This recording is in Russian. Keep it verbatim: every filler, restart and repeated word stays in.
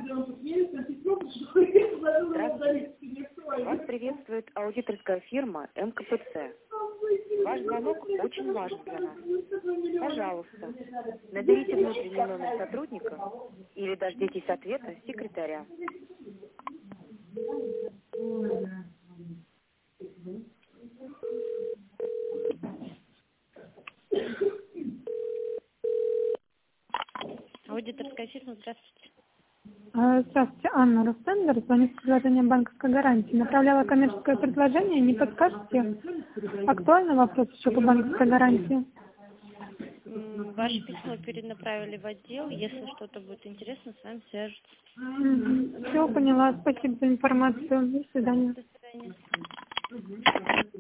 Здравствуйте. Вас приветствует аудиторская фирма эм ка пэ цэ. Ваш звонок очень важен для нас. Пожалуйста, наберите внутренний номер сотрудника или дождитесь ответа секретаря. Аудиторская фирма, здравствуйте. А, Здравствуйте, Анна Рустендер, звонит с предложением банковской гарантии. Направляла коммерческое предложение, не подскажете? Актуальный вопрос еще по банковской гарантии? М, Ваше письмо перенаправили в отдел. Если что-то будет интересно, с вами свяжутся. Все, поняла. Спасибо за информацию. До свидания. До свидания.